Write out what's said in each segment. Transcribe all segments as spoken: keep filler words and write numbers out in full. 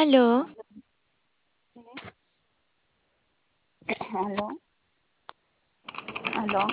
Aló, Aló, aló,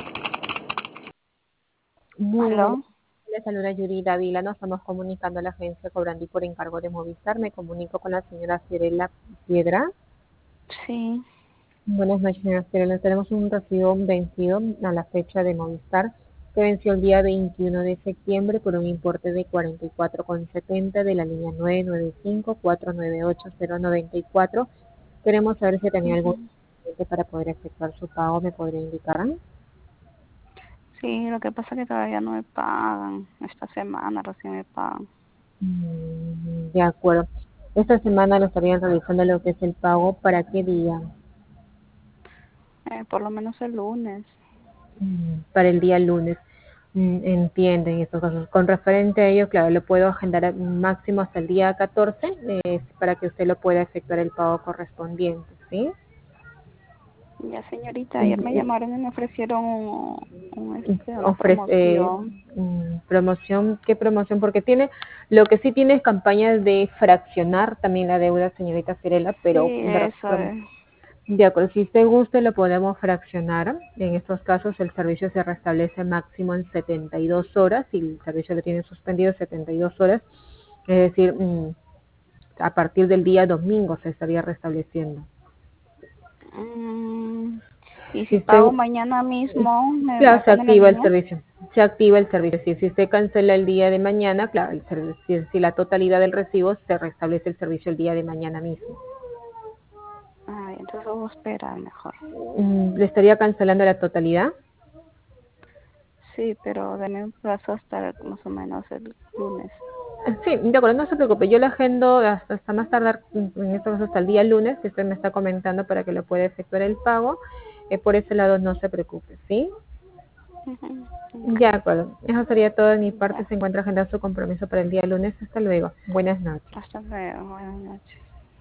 Muy buenas, aló. les saluda Yuri Dávila. Nos estamos comunicando a la agencia Cobrandi por encargo de Movistar. Me comunico con la señora Fiorella Piedra. Sí, Buenas noches, señora Fiorella. Tenemos un recibo vencido a la fecha de Movistar que venció el día veintiuno de septiembre por un importe de cuarenta y cuatro con setenta de la línea nueve nueve cinco cuatro nueve ocho cero nueve cuatro. Queremos saber si tenía algún ujú. inconveniente para poder efectuar su pago. ¿Me podría indicar? Sí, lo que pasa es que todavía no me pagan. Esta semana recién me pagan. Mm, De acuerdo. Esta semana lo estarían realizando lo que es el pago. ¿Para qué día? Eh, por lo menos el lunes. Mm, Para el día lunes. Mm, Entienden estos casos. Con referente a ello, claro, lo puedo agendar a- máximo hasta el día catorce eh, para que usted lo pueda efectuar el pago correspondiente, ¿sí? Ya, señorita, ayer me Mm, llamaron y me ofrecieron un, un, y este, una Ofrece eh, promoción. mm, promoción. ¿Qué promoción? Porque tiene, lo que sí tiene es campañas de fraccionar también la deuda, señorita Firela, Sí, pero de, eso es. De acuerdo, si usted guste lo podemos fraccionar. En estos casos el servicio se restablece máximo en setenta y dos horas y el servicio lo tiene suspendido setenta y dos horas. Es decir, mm, a partir del día domingo se estaría restableciendo. Mm, y Si si usted, pago mañana mismo, ¿me, me claro, se ponen la activa el línea? servicio. Se activa el servicio. Si, si usted cancela el día de mañana, claro, el servicio, si, si la totalidad del recibo se restablece el servicio el día de mañana mismo. Ay, entonces voy a esperar mejor. Mm, ¿Le estaría cancelando la totalidad? Sí, pero denme un plazo hasta más o menos el lunes. Sí, de acuerdo, no se preocupe, yo la agendo hasta, hasta más tardar, en estos casos hasta el día lunes, que usted me está comentando para que lo pueda efectuar el pago. Eh, por ese lado no se preocupe, ¿sí? Ujú, De ok. acuerdo, eso sería todo de mi parte. Bueno, Se encuentra agendado su compromiso para el día lunes. Hasta luego. Buenas noches. hasta luego. Buenas noches.